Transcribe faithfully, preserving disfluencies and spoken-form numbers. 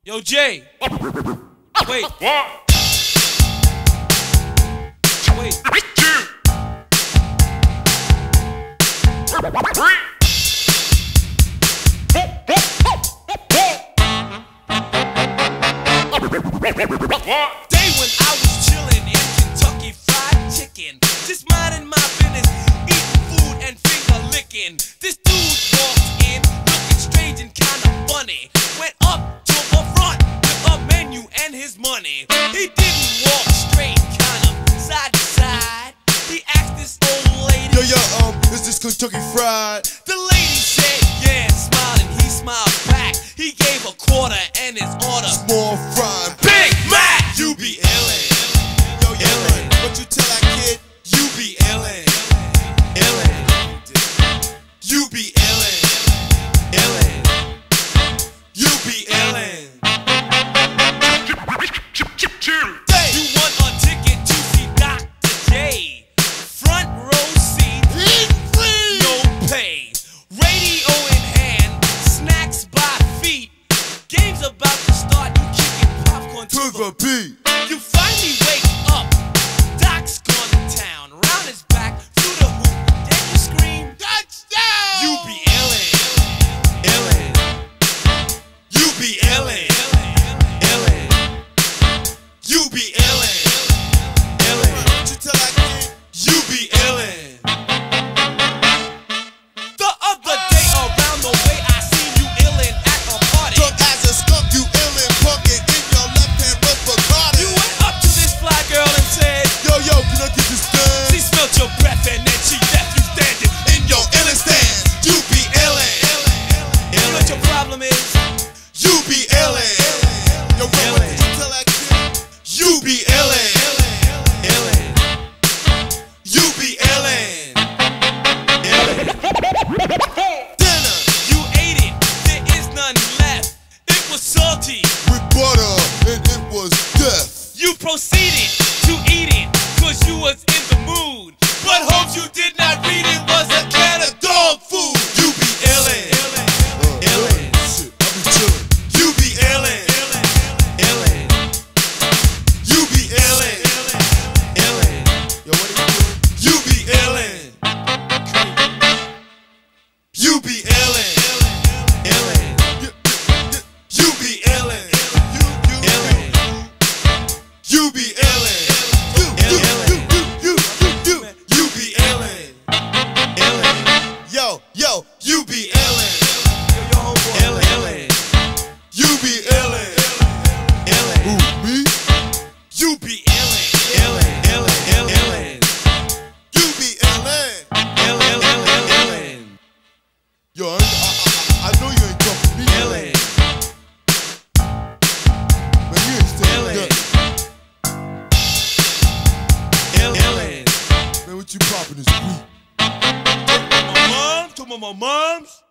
Yo, Jay. Wait. Wait. Day when I was chillin' in Kentucky Fried Chicken, just minding my business, eating food and finger licking. This dude walked in, looking strange and kinda funny. Went up to the front with a menu and his money. He didn't walk straight, kind of side to side. He asked this old lady, Yo, yo, um, is this Kentucky Fried? The lady said, yeah, smiling, he smiled back. He gave a quarter and his order, Small fried. Big Mac. You be illin', Yo, yo, illin'. what you tell that kid? You be illin', illin'. You be illin', illin'. You be illin'. You want a ticket to see Doctor J? Front row seat, Free! no pay. Radio in hand, snacks by feet. Game's about to start, you kicking popcorn to To the beat. You finally wake up. Doc's gone to town. Round his back, through the hoop. Then you scream, Touchdown! you be illin', illin'. You be illin', illin'. You be illin', illin'. What you tell that kid? You be illin'. The other day around the way, I seen you illin' at a party. Drunk as a skunk, you illin', punkin' in your left hand was Bacardi. You went up to this fly girl and said, Yo, yo, can I get this done? she smelt your breath and then she left you standing in your illin' stance. You be illin', illin'. You know what your problem is? You be illin', Yo, bro, what did you tell that kid? you be illin', illin'. You be illin', illin'. Dinner You ate it, there is none left. It was salty. with butter, and it was death. You proceeded to eat it, cause you was in the mood. But hopes you did not read it was a can of dog food. You be illin', Uh, illin'. Shit, I be chillin'. You be illin', illin'. You be illin', illin'. Yo, what are you doing? You be illin'. You be illin', illin'. You, you, You be illin', you, you, you, illin'. You be illin', you, you, you, you, you, you. You be illin', illin'. Yo, yo, You be illin', yo, homeboy. illin'. You be illin', Who, illin'. me? You be illin', illin', illin', illin'. You be illin'. Illin', illin'. Yo, I, I, I, I know you ain't talking to me. Illin', Man, you ain't standing illin'. up. Illin'. Man, what you poppin' this week? My mom, to my mom's.